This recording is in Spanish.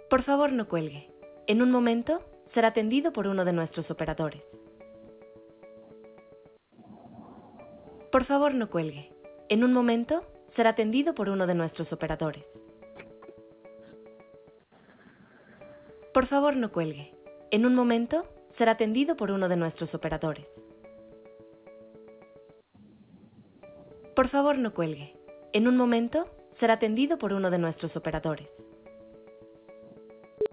Por favor, no cuelgue. En un momento será atendido por uno de nuestros operadores. Por favor, no cuelgue. En un momento será atendido por uno de nuestros operadores. Por favor, no cuelgue. En un momento será atendido por uno de nuestros operadores. Por favor, no cuelgue. En un momento será atendido por uno de nuestros operadores.